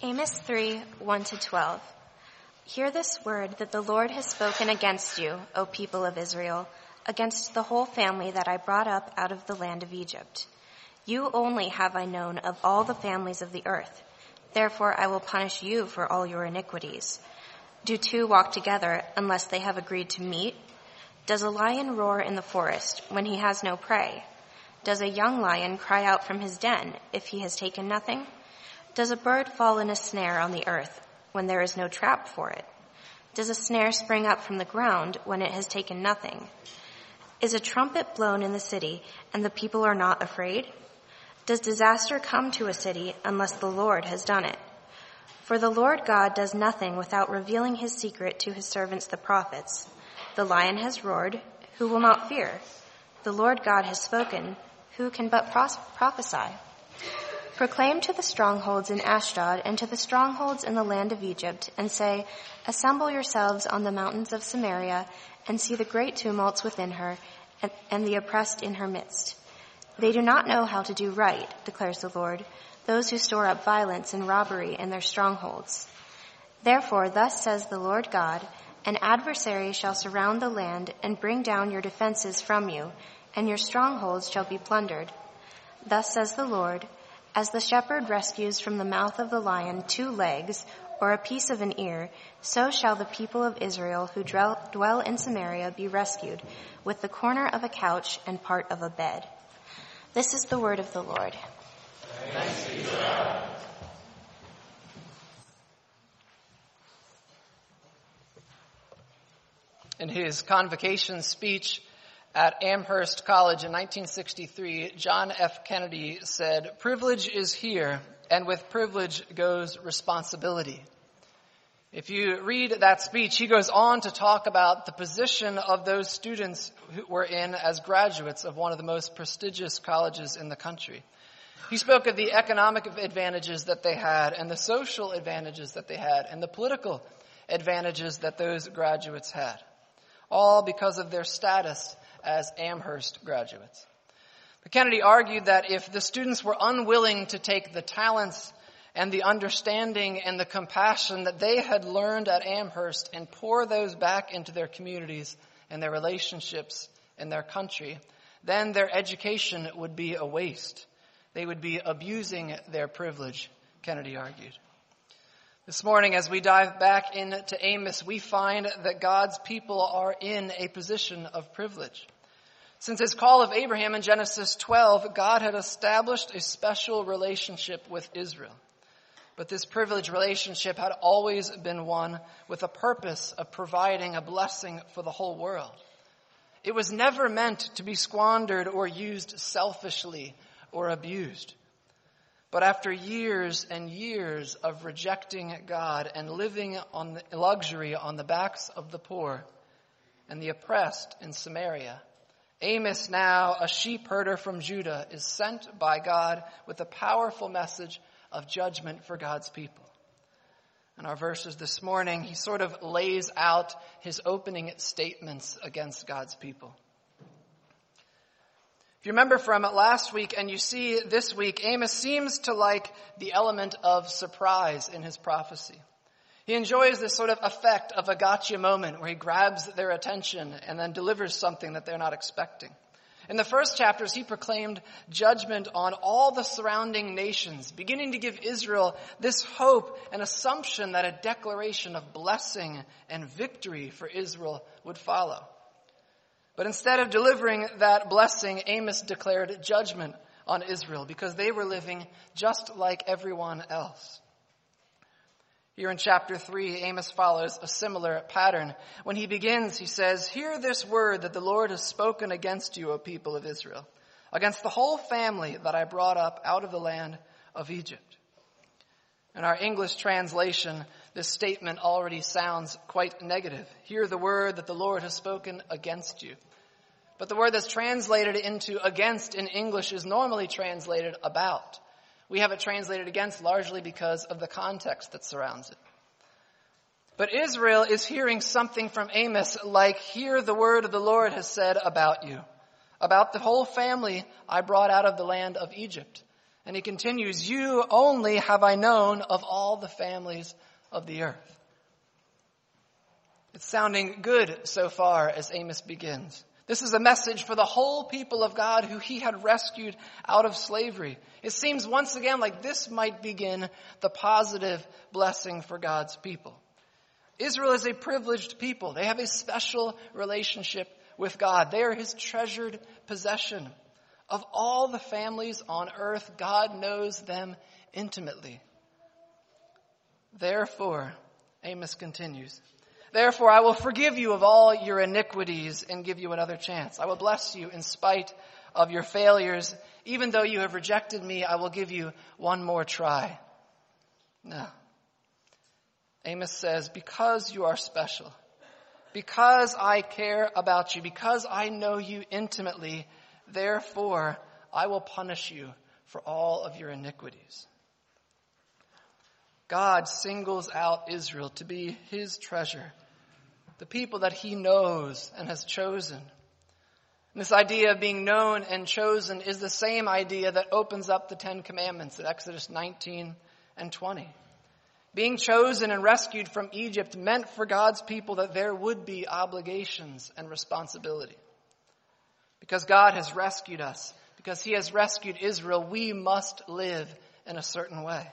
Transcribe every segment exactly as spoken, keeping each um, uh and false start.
Amos three, one to twelve. Hear this word that the Lord has spoken against you, O people of Israel, against the whole family that I brought up out of the land of Egypt. You only have I known of all the families of the earth. Therefore I will punish you for all your iniquities. Do two walk together unless they have agreed to meet? Does a lion roar in the forest when he has no prey? Does a young lion cry out from his den if he has taken nothing? Does a bird fall in a snare on the earth when there is no trap for it? Does a snare spring up from the ground when it has taken nothing? Is a trumpet blown in the city and the people are not afraid? Does disaster come to a city unless the Lord has done it? For the Lord God does nothing without revealing his secret to his servants the prophets. The lion has roared, who will not fear? The Lord God has spoken, who can but pros- prophesy? Proclaim to the strongholds in Ashdod and to the strongholds in the land of Egypt, and say, assemble yourselves on the mountains of Samaria, and see the great tumults within her, and, and the oppressed in her midst. They do not know how to do right, declares the Lord, those who store up violence and robbery in their strongholds. Therefore, thus says the Lord God, an adversary shall surround the land and bring down your defenses from you, and your strongholds shall be plundered. Thus says the Lord, as the shepherd rescues from the mouth of the lion two legs or a piece of an ear, so shall the people of Israel who dwell in Samaria be rescued with the corner of a couch and part of a bed. This is the word of the Lord. Thanks be to God. In his convocation speech at Amherst College in nineteen sixty-three, John F. Kennedy said, "Privilege is here, and with privilege goes responsibility." If you read that speech, he goes on to talk about the position of those students who were in as graduates of one of the most prestigious colleges in the country. He spoke of the economic advantages that they had, and the social advantages that they had, and the political advantages that those graduates had, all because of their status as Amherst graduates. But Kennedy argued that if the students were unwilling to take the talents and the understanding and the compassion that they had learned at Amherst and pour those back into their communities and their relationships in their country, then their education would be a waste. They would be abusing their privilege, Kennedy argued. This morning, as we dive back into Amos, we find that God's people are in a position of privilege. Since his call of Abraham in Genesis twelve, God had established a special relationship with Israel. But this privileged relationship had always been one with a purpose of providing a blessing for the whole world. It was never meant to be squandered or used selfishly or abused. But after years and years of rejecting God and living on the luxury on the backs of the poor and the oppressed in Samaria, Amos, now a sheep herder from Judah, is sent by God with a powerful message of judgment for God's people. In our verses this morning, he sort of lays out his opening statements against God's people. If you remember from last week and you see this week, Amos seems to like the element of surprise in his prophecy. He enjoys this sort of effect of a gotcha moment where he grabs their attention and then delivers something that they're not expecting. In the first chapters, he proclaimed judgment on all the surrounding nations, beginning to give Israel this hope and assumption that a declaration of blessing and victory for Israel would follow. But instead of delivering that blessing, Amos declared judgment on Israel because they were living just like everyone else. Here in chapter three, Amos follows a similar pattern. When he begins, he says, "Hear this word that the Lord has spoken against you, O people of Israel, against the whole family that I brought up out of the land of Egypt." In our English translation, this statement already sounds quite negative. Hear the word that the Lord has spoken against you. But the word that's translated into against in English is normally translated about. We have it translated against largely because of the context that surrounds it. But Israel is hearing something from Amos like, hear the word of the Lord has said about you, about the whole family I brought out of the land of Egypt. And he continues, you only have I known of all the families of the earth. It's sounding good so far as Amos begins. This is a message for the whole people of God who he had rescued out of slavery. It seems once again like this might begin the positive blessing for God's people. Israel is a privileged people. They have a special relationship with God. They are his treasured possession. Of all the families on earth, God knows them intimately. Therefore, Amos continues, therefore I will forgive you of all your iniquities and give you another chance. I will bless you in spite of your failures. Even though you have rejected me, I will give you one more try. No. Amos says, because you are special, because I care about you, because I know you intimately, therefore, I will punish you for all of your iniquities. God singles out Israel to be his treasure, the people that he knows and has chosen. And this idea of being known and chosen is the same idea that opens up the Ten Commandments in Exodus nineteen and twenty. Being chosen and rescued from Egypt meant for God's people that there would be obligations and responsibility. Because God has rescued us, because he has rescued Israel, we must live in a certain way.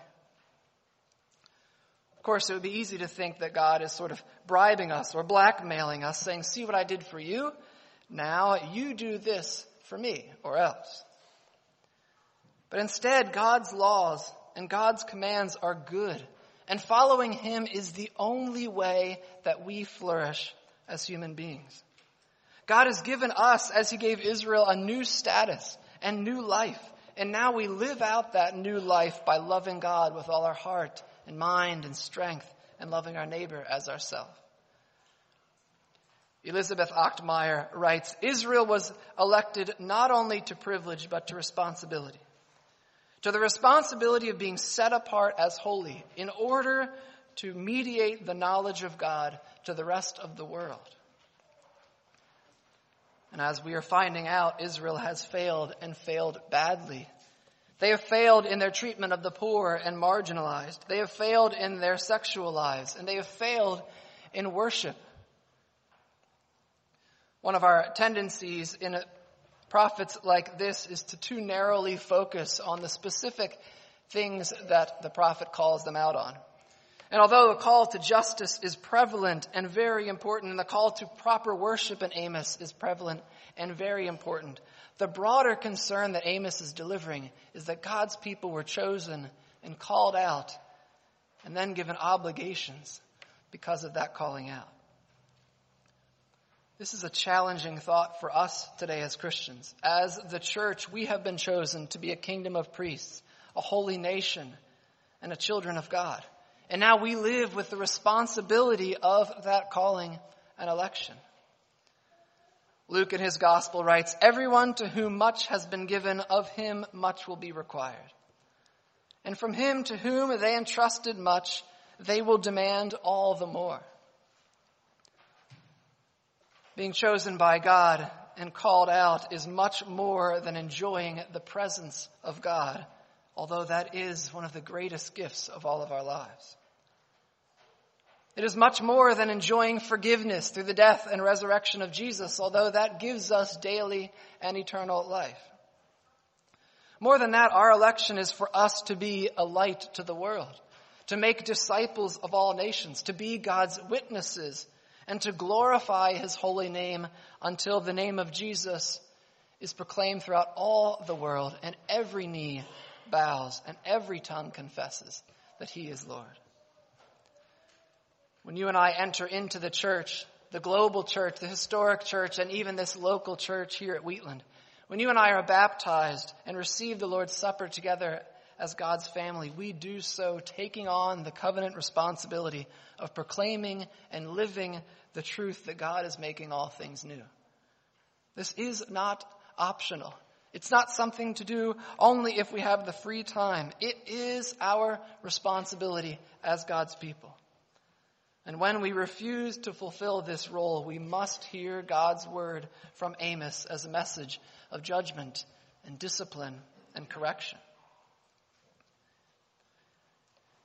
Of course, it would be easy to think that God is sort of bribing us or blackmailing us, saying, see what I did for you? Now you do this for me, or else. But instead, God's laws and God's commands are good, and following him is the only way that we flourish as human beings. God has given us, as he gave Israel, a new status and new life. And now we live out that new life by loving God with all our heart and mind and strength and loving our neighbor as ourselves. Elizabeth Ochtmeyer writes, Israel was elected not only to privilege but to responsibility. To the responsibility of being set apart as holy in order to mediate the knowledge of God to the rest of the world. And as we are finding out, Israel has failed and failed badly. They have failed in their treatment of the poor and marginalized. They have failed in their sexual lives, and they have failed in worship. One of our tendencies in prophets like this is to too narrowly focus on the specific things that the prophet calls them out on. And although the call to justice is prevalent and very important, and the call to proper worship in Amos is prevalent and very important, the broader concern that Amos is delivering is that God's people were chosen and called out and then given obligations because of that calling out. This is a challenging thought for us today as Christians. As the church, we have been chosen to be a kingdom of priests, a holy nation, and a children of God. And now we live with the responsibility of that calling and election. Luke in his gospel writes, everyone to whom much has been given, of him much will be required. And from him to whom they entrusted much, they will demand all the more. Being chosen by God and called out is much more than enjoying the presence of God, although that is one of the greatest gifts of all of our lives. It is much more than enjoying forgiveness through the death and resurrection of Jesus, although that gives us daily and eternal life. More than that, our election is for us to be a light to the world, to make disciples of all nations, to be God's witnesses, and to glorify his holy name until the name of Jesus is proclaimed throughout all the world, and every knee bows and every tongue confesses that he is Lord. When you and I enter into the church, the global church, the historic church, and even this local church here at Wheatland, when you and I are baptized and receive the Lord's Supper together as God's family, we do so taking on the covenant responsibility of proclaiming and living the truth that God is making all things new. This is not optional. It's not something to do only if we have the free time. It is our responsibility as God's people. And when we refuse to fulfill this role, we must hear God's word from Amos as a message of judgment and discipline and correction.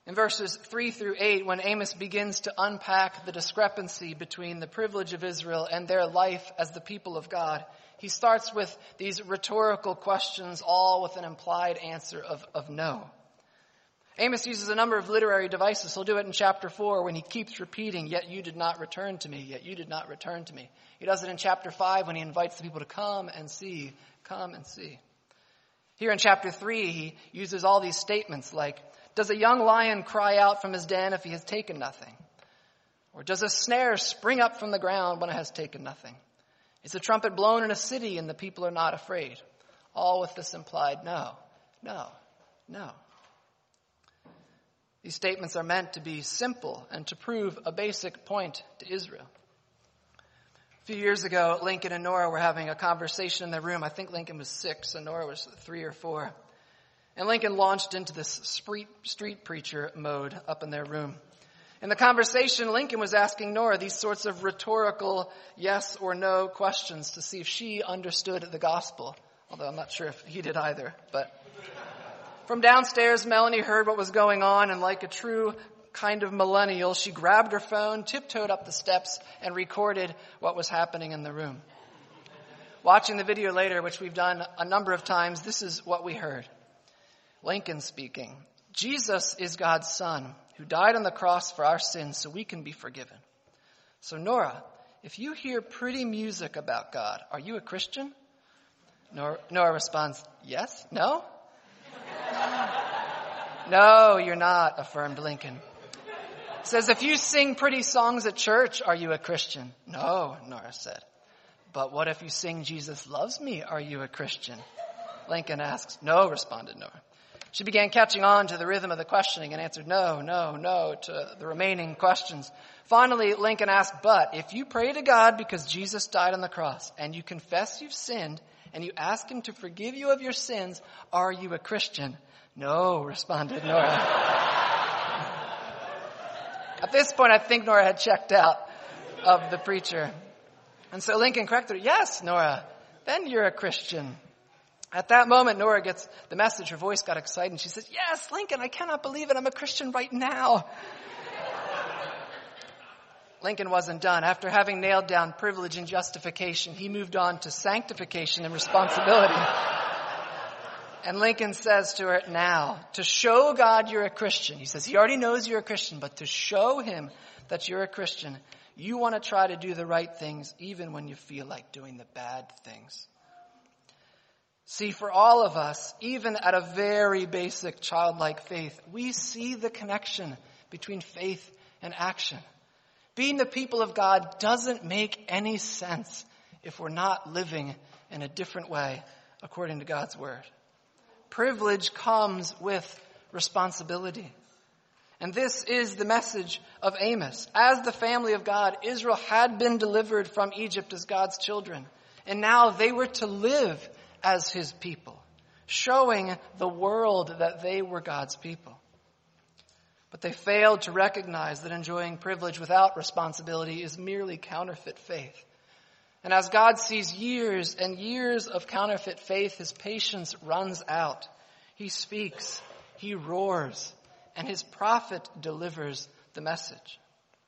In verses three through eight, when Amos begins to unpack the discrepancy between the privilege of Israel and their life as the people of God, he starts with these rhetorical questions, all with an implied answer of, of no. Amos uses a number of literary devices. He'll do it in chapter four when he keeps repeating, yet you did not return to me, yet you did not return to me. He does it in chapter five when he invites the people to come and see, come and see. Here in chapter three, he uses all these statements like, does a young lion cry out from his den if he has taken nothing? Or does a snare spring up from the ground when it has taken nothing? Is a trumpet blown in a city and the people are not afraid? All with this implied no, no, no. These statements are meant to be simple and to prove a basic point to Israel. A few years ago, Lincoln and Nora were having a conversation in their room. I think Lincoln was six and Nora was three or four. And Lincoln launched into this street, street preacher mode up in their room. In the conversation, Lincoln was asking Nora these sorts of rhetorical yes or no questions to see if she understood the gospel. Although I'm not sure if he did either. But from downstairs, Melanie heard what was going on, and like a true kind of millennial, she grabbed her phone, tiptoed up the steps, and recorded what was happening in the room. Watching the video later, which we've done a number of times, this is what we heard. Lincoln speaking, Jesus is God's son who died on the cross for our sins so we can be forgiven. So Nora, if you hear pretty music about God, are you a Christian? Nora, Nora responds, yes, no? No, you're not, affirmed Lincoln. Says, if you sing pretty songs at church, are you a Christian? No, Nora said. But what if you sing Jesus loves me? Are you a Christian? Lincoln asks. No, responded Nora. She began catching on to the rhythm of the questioning and answered no, no, no to the remaining questions. Finally, Lincoln asked, but if you pray to God because Jesus died on the cross and you confess you've sinned and you ask him to forgive you of your sins, are you a Christian? No, responded Nora. At this point, I think Nora had checked out of the preacher. And so Lincoln corrected her, yes, Nora, then you're a Christian. At that moment, Nora gets the message. Her voice got excited, and she says, yes, Lincoln, I cannot believe it. I'm a Christian right now. Lincoln wasn't done. After having nailed down privilege and justification, he moved on to sanctification and responsibility. And Lincoln says to her, now, to show God you're a Christian, he says he already knows you're a Christian, but to show him that you're a Christian, you want to try to do the right things even when you feel like doing the bad things. See, for all of us, even at a very basic childlike faith, we see the connection between faith and action. Being the people of God doesn't make any sense if we're not living in a different way according to God's word. Privilege comes with responsibility. And this is the message of Amos. As the family of God, Israel had been delivered from Egypt as God's children. And now they were to live as his people, showing the world that they were God's people. But they failed to recognize that enjoying privilege without responsibility is merely counterfeit faith. And as God sees years and years of counterfeit faith, his patience runs out. He speaks, he roars, and his prophet delivers the message.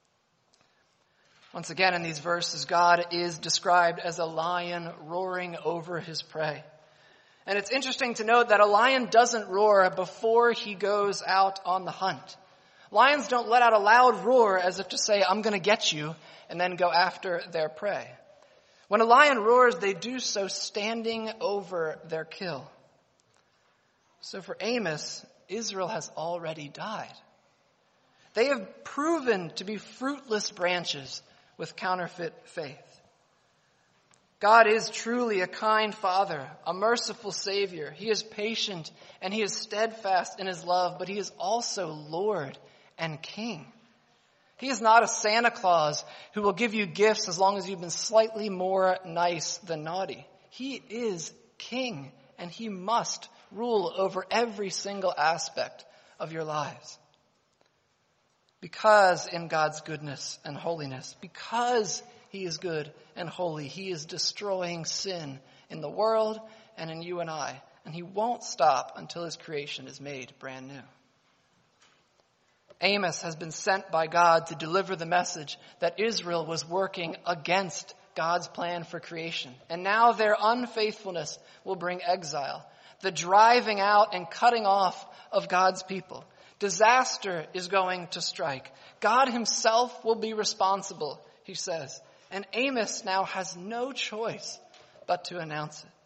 Once again in these verses, God is described as a lion roaring over his prey. And it's interesting to note that a lion doesn't roar before he goes out on the hunt. Lions don't let out a loud roar as if to say, I'm going to get you, and then go after their prey. When a lion roars, they do so standing over their kill. So for Amos, Israel has already died. They have proven to be fruitless branches with counterfeit faith. God is truly a kind Father, a merciful Savior. He is patient and he is steadfast in his love, but he is also Lord and King. He is not a Santa Claus who will give you gifts as long as you've been slightly more nice than naughty. He is King, and he must rule over every single aspect of your lives. Because in God's goodness and holiness, because he is good and holy, he is destroying sin in the world and in you and I. And he won't stop until his creation is made brand new. Amos has been sent by God to deliver the message that Israel was working against God's plan for creation. And now their unfaithfulness will bring exile, the driving out and cutting off of God's people. Disaster is going to strike. God himself will be responsible, he says. And Amos now has no choice but to announce it.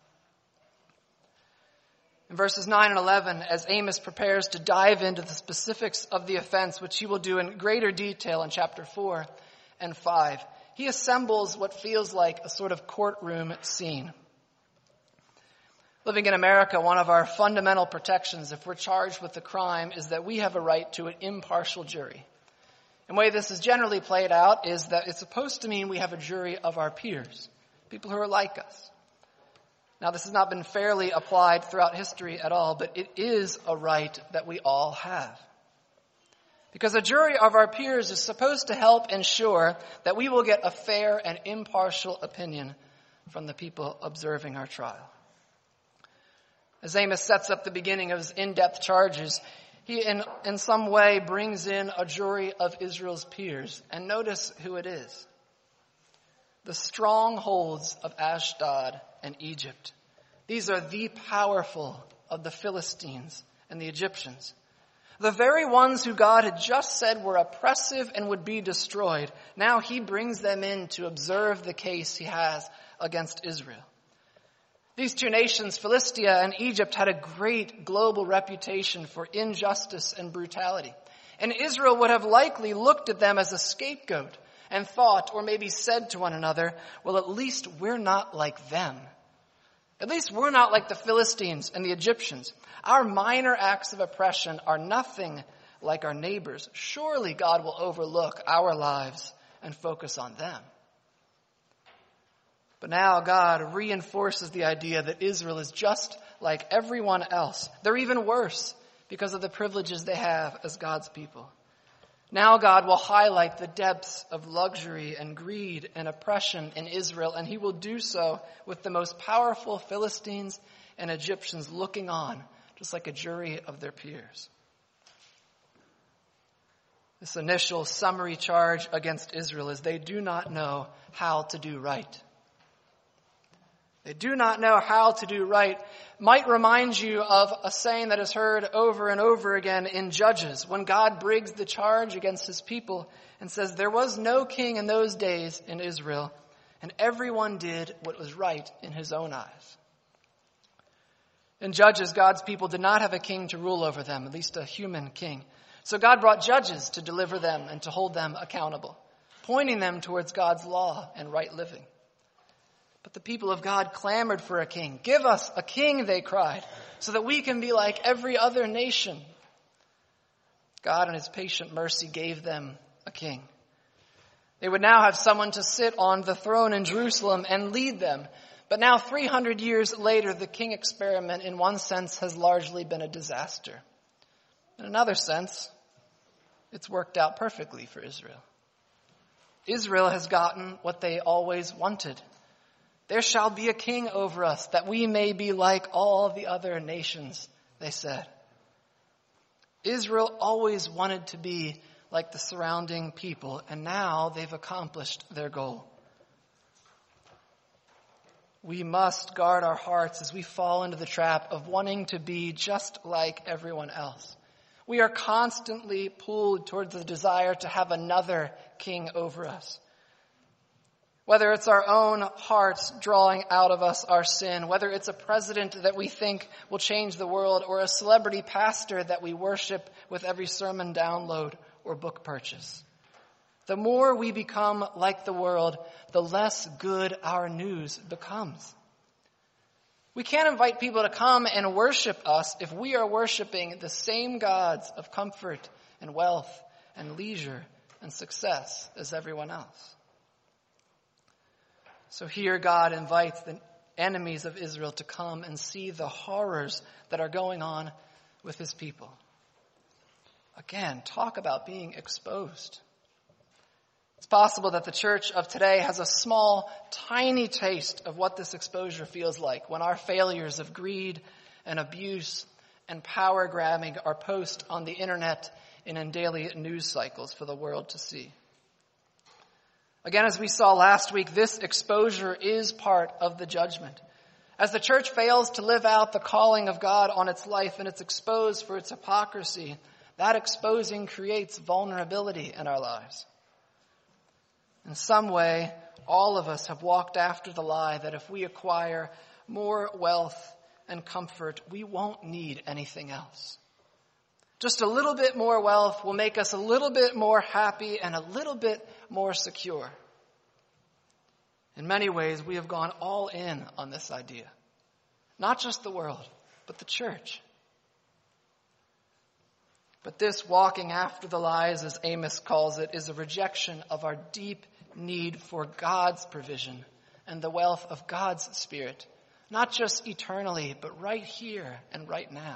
In verses nine and eleven, as Amos prepares to dive into the specifics of the offense, which he will do in greater detail in chapter four and five, he assembles what feels like a sort of courtroom scene. Living in America, one of our fundamental protections if we're charged with a crime is that we have a right to an impartial jury. And the way this is generally played out is that it's supposed to mean we have a jury of our peers, people who are like us. Now, this has not been fairly applied throughout history at all, but it is a right that we all have. Because a jury of our peers is supposed to help ensure that we will get a fair and impartial opinion from the people observing our trial. As Amos sets up the beginning of his in-depth charges, he in, in some way brings in a jury of Israel's peers. And notice who it is. The strongholds of Ashdod and Egypt. These are the powerful of the Philistines and the Egyptians. The very ones who God had just said were oppressive and would be destroyed. Now he brings them in to observe the case he has against Israel. These two nations, Philistia and Egypt, had a great global reputation for injustice and brutality. And Israel would have likely looked at them as a scapegoat and thought, or maybe said to one another, well, at least we're not like them. At least we're not like the Philistines and the Egyptians. Our minor acts of oppression are nothing like our neighbors. Surely God will overlook our lives and focus on them. But now God reinforces the idea that Israel is just like everyone else. They're even worse because of the privileges they have as God's people. Now God will highlight the depths of luxury and greed and oppression in Israel, and he will do so with the most powerful Philistines and Egyptians looking on, just like a jury of their peers. This initial summary charge against Israel is they do not know how to do right. They do not know how to do right might remind you of a saying that is heard over and over again in Judges, when God brings the charge against his people and says, there was no king in those days in Israel, and everyone did what was right in his own eyes. In Judges, God's people did not have a king to rule over them, at least a human king. So God brought judges to deliver them and to hold them accountable, pointing them towards God's law and right living. But the people of God clamored for a king. Give us a king, they cried, so that we can be like every other nation. God in his patient mercy gave them a king. They would now have someone to sit on the throne in Jerusalem and lead them. But now three hundred years later, the king experiment in one sense has largely been a disaster. In another sense, it's worked out perfectly for Israel. Israel has gotten what they always wanted. There shall be a king over us, that we may be like all the other nations, they said. Israel always wanted to be like the surrounding people, and now they've accomplished their goal. We must guard our hearts as we fall into the trap of wanting to be just like everyone else. We are constantly pulled towards the desire to have another king over us. Whether it's our own hearts drawing out of us our sin, whether it's a president that we think will change the world, or a celebrity pastor that we worship with every sermon download or book purchase. The more we become like the world, the less good our news becomes. We can't invite people to come and worship us if we are worshiping the same gods of comfort and wealth and leisure and success as everyone else. So here God invites the enemies of Israel to come and see the horrors that are going on with his people. Again, talk about being exposed. It's possible that the church of today has a small, tiny taste of what this exposure feels like when our failures of greed and abuse and power grabbing are posted on the internet and in daily news cycles for the world to see. Again, as we saw last week, this exposure is part of the judgment. As the church fails to live out the calling of God on its life and it's exposed for its hypocrisy, that exposing creates vulnerability in our lives. In some way, all of us have walked after the lie that if we acquire more wealth and comfort, we won't need anything else. Just a little bit more wealth will make us a little bit more happy and a little bit more secure. In many ways, we have gone all in on this idea. Not just the world, but the church. But this walking after the lies, as Amos calls it, is a rejection of our deep need for God's provision and the wealth of God's Spirit, not just eternally, but right here and right now.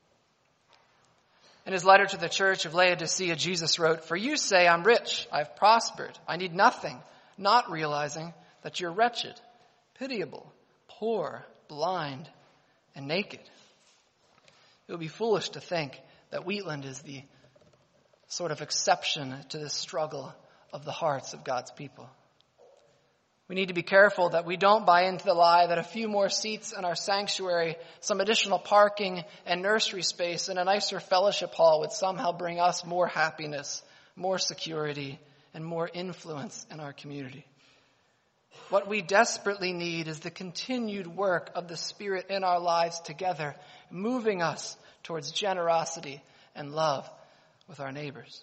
In his letter to the church of Laodicea, Jesus wrote, "For you say, I'm rich, I've prospered, I need nothing," not realizing that you're wretched, pitiable, poor, blind, and naked. It would be foolish to think that Wheatland is the sort of exception to this struggle of the hearts of God's people. We need to be careful that we don't buy into the lie that a few more seats in our sanctuary, some additional parking and nursery space, and a nicer fellowship hall would somehow bring us more happiness, more security, and more influence in our community. What we desperately need is the continued work of the Spirit in our lives together, moving us towards generosity and love with our neighbors.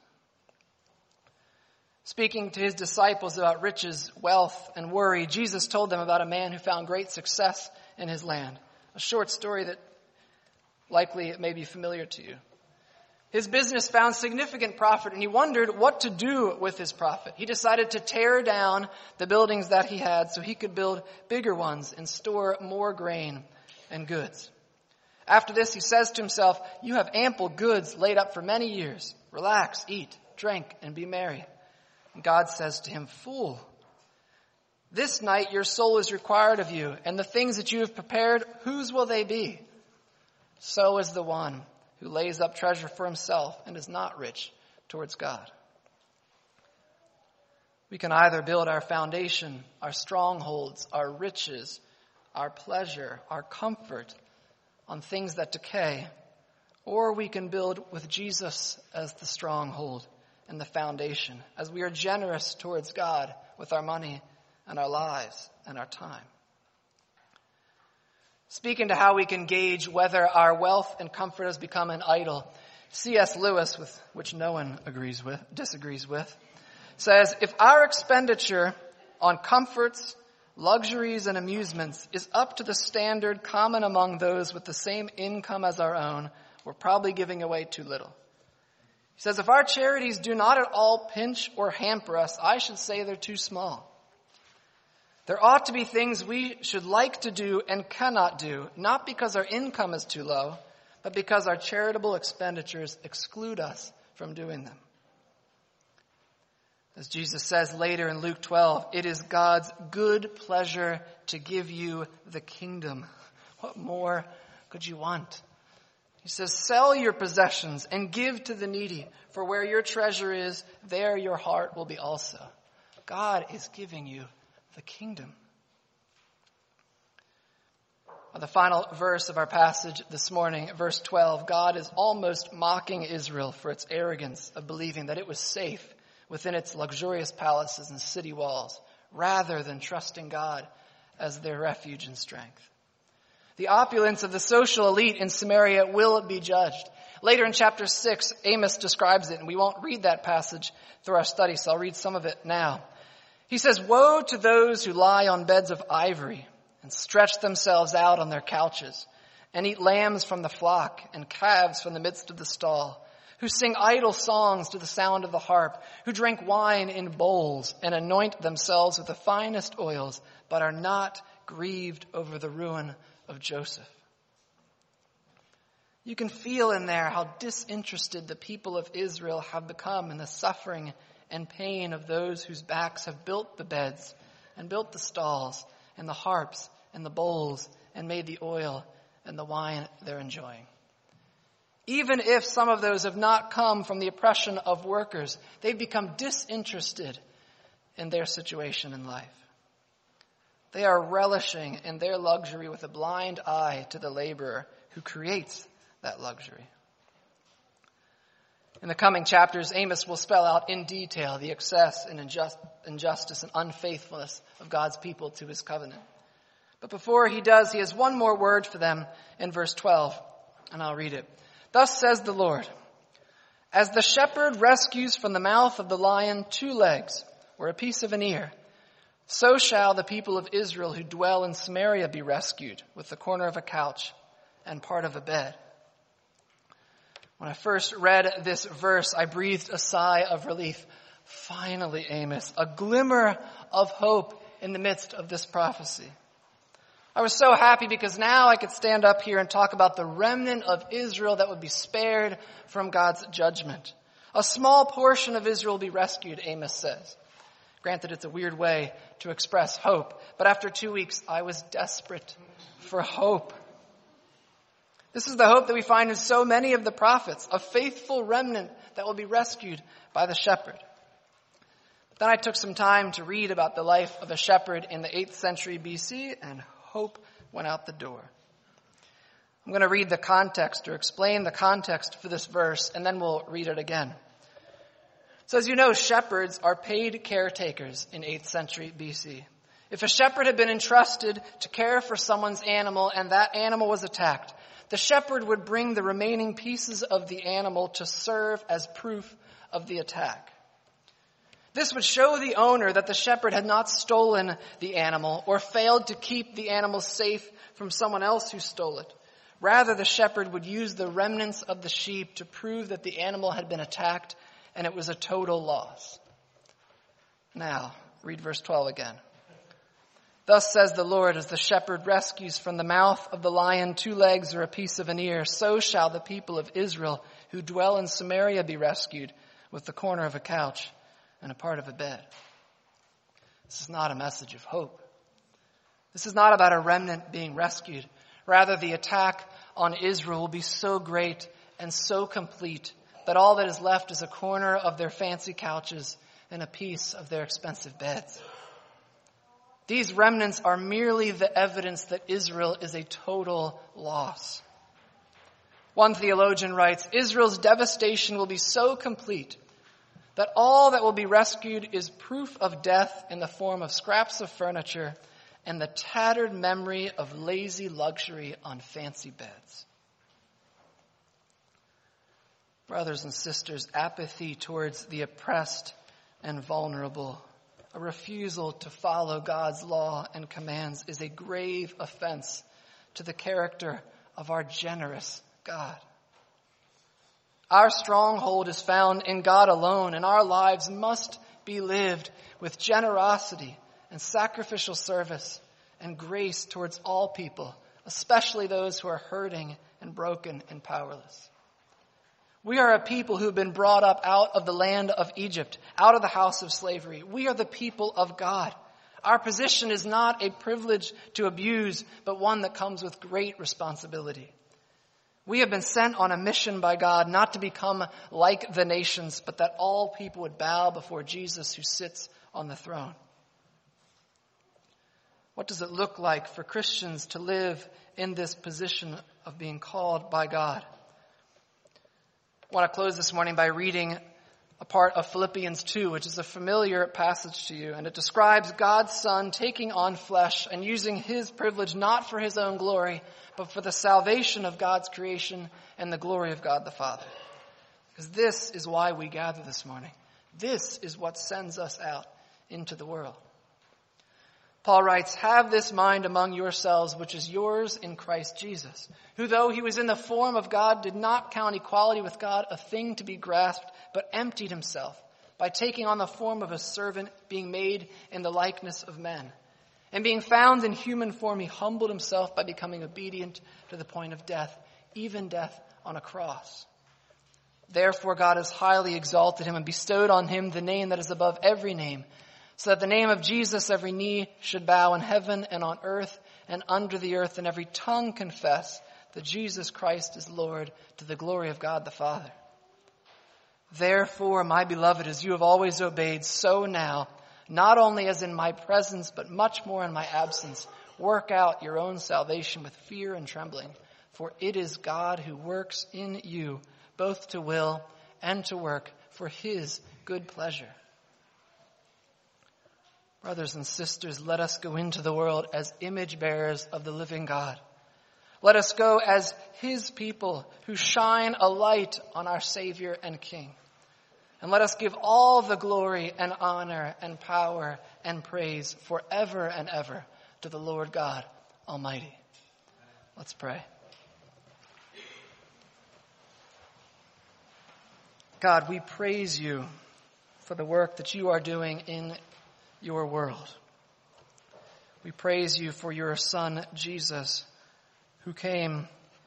Speaking to his disciples about riches, wealth, and worry, Jesus told them about a man who found great success in his land. A short story that likely may be familiar to you. His business found significant profit, and he wondered what to do with his profit. He decided to tear down the buildings that he had so he could build bigger ones and store more grain and goods. After this, he says to himself, "You have ample goods laid up for many years. Relax, eat, drink, and be merry." And God says to him, "Fool, this night your soul is required of you, and the things that you have prepared, whose will they be? So is the one who lays up treasure for himself and is not rich towards God." We can either build our foundation, our strongholds, our riches, our pleasure, our comfort on things that decay, or we can build with Jesus as the stronghold and the foundation, as we are generous towards God with our money and our lives and our time. Speaking to how we can gauge whether our wealth and comfort has become an idol, C S Lewis, with which no one agrees with, disagrees with, says, if our expenditure on comforts, luxuries, and amusements is up to the standard common among those with the same income as our own, we're probably giving away too little. He says, if our charities do not at all pinch or hamper us, I should say they're too small. There ought to be things we should like to do and cannot do, not because our income is too low, but because our charitable expenditures exclude us from doing them. As Jesus says later in Luke twelve, it is God's good pleasure to give you the kingdom. What more could you want? He says, sell your possessions and give to the needy, for where your treasure is, there your heart will be also. God is giving you the kingdom. The final verse of our passage this morning, verse twelve, God is almost mocking Israel for its arrogance of believing that it was safe within its luxurious palaces and city walls, rather than trusting God as their refuge and strength. The opulence of the social elite in Samaria will be judged. Later in chapter six, Amos describes it, and we won't read that passage through our study, so I'll read some of it now. He says, woe to those who lie on beds of ivory and stretch themselves out on their couches and eat lambs from the flock and calves from the midst of the stall, who sing idle songs to the sound of the harp, who drink wine in bowls and anoint themselves with the finest oils, but are not grieved over the ruin of Joseph. You can feel in there how disinterested the people of Israel have become in the suffering and pain of those whose backs have built the beds and built the stalls and the harps and the bowls and made the oil and the wine they're enjoying. Even if some of those have not come from the oppression of workers, they've become disinterested in their situation in life. They are relishing in their luxury with a blind eye to the laborer who creates that luxury. In the coming chapters, Amos will spell out in detail the excess and injust, injustice and unfaithfulness of God's people to his covenant. But before he does, he has one more word for them in verse twelve, and I'll read it. Thus says the Lord, as the shepherd rescues from the mouth of the lion two legs or a piece of an ear, so shall the people of Israel who dwell in Samaria be rescued with the corner of a couch and part of a bed. When I first read this verse, I breathed a sigh of relief. Finally, Amos, a glimmer of hope in the midst of this prophecy. I was so happy because now I could stand up here and talk about the remnant of Israel that would be spared from God's judgment. A small portion of Israel will be rescued, Amos says. Granted, it's a weird way to express hope, but after two weeks, I was desperate for hope. This is the hope that we find in so many of the prophets, a faithful remnant that will be rescued by the shepherd. Then I took some time to read about the life of a shepherd in the eighth century B C, and hope went out the door. I'm going to read the context or explain the context for this verse, and then we'll read it again. So as you know, shepherds are paid caretakers in eighth century B C. If a shepherd had been entrusted to care for someone's animal and that animal was attacked, the shepherd would bring the remaining pieces of the animal to serve as proof of the attack. This would show the owner that the shepherd had not stolen the animal or failed to keep the animal safe from someone else who stole it. Rather, the shepherd would use the remnants of the sheep to prove that the animal had been attacked and it was a total loss. Now, read verse twelve again. Thus says the Lord, as the shepherd rescues from the mouth of the lion two legs or a piece of an ear, so shall the people of Israel who dwell in Samaria be rescued with the corner of a couch and a part of a bed. This is not a message of hope. This is not about a remnant being rescued. Rather, the attack on Israel will be so great and so complete that all that is left is a corner of their fancy couches and a piece of their expensive beds. These remnants are merely the evidence that Israel is a total loss. One theologian writes, Israel's devastation will be so complete that all that will be rescued is proof of death in the form of scraps of furniture and the tattered memory of lazy luxury on fancy beds. Brothers and sisters, apathy towards the oppressed and vulnerable, a refusal to follow God's law and commands is a grave offense to the character of our generous God. Our stronghold is found in God alone, and our lives must be lived with generosity and sacrificial service and grace towards all people, especially those who are hurting and broken and powerless. We are a people who have been brought up out of the land of Egypt, out of the house of slavery. We are the people of God. Our position is not a privilege to abuse, but one that comes with great responsibility. We have been sent on a mission by God not to become like the nations, but that all people would bow before Jesus who sits on the throne. What does it look like for Christians to live in this position of being called by God? I want to close this morning by reading a part of Philippians two, which is a familiar passage to you, and it describes God's Son taking on flesh and using his privilege not for his own glory, but for the salvation of God's creation and the glory of God the Father. Because this is why we gather this morning. This is what sends us out into the world. Paul writes, have this mind among yourselves, which is yours in Christ Jesus, who though he was in the form of God, did not count equality with God a thing to be grasped, but emptied himself by taking on the form of a servant, being made in the likeness of men. And being found in human form, he humbled himself by becoming obedient to the point of death, even death on a cross. Therefore God has highly exalted him and bestowed on him the name that is above every name, so that the name of Jesus every knee should bow in heaven and on earth and under the earth, and every tongue confess that Jesus Christ is Lord, to the glory of God the Father. Therefore, my beloved, as you have always obeyed, so now, not only as in my presence, but much more in my absence, work out your own salvation with fear and trembling. For it is God who works in you, both to will and to work for his good pleasure. Brothers and sisters, let us go into the world as image bearers of the living God. Let us go as his people who shine a light on our Savior and King. And let us give all the glory and honor and power and praise forever and ever to the Lord God Almighty. Let's pray. God, we praise you for the work that you are doing in your world. We praise you for your Son, Jesus, who came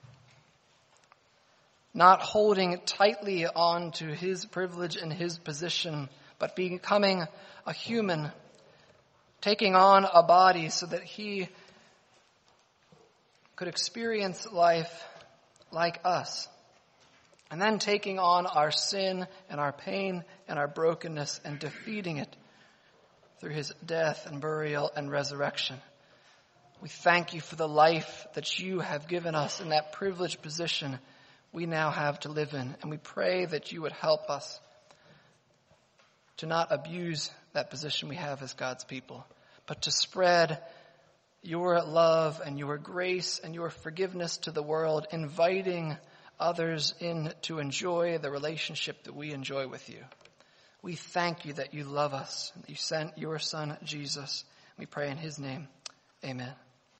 not holding tightly on to his privilege and his position, but becoming a human, taking on a body so that he could experience life like us, and then taking on our sin and our pain and our brokenness and defeating it through his death and burial and resurrection. We thank you for the life that you have given us in that privileged position we now have to live in. And we pray that you would help us to not abuse that position we have as God's people, but to spread your love and your grace and your forgiveness to the world, inviting others in to enjoy the relationship that we enjoy with you. We thank you that you love us, and that you sent your Son, Jesus. We pray in his name. Amen.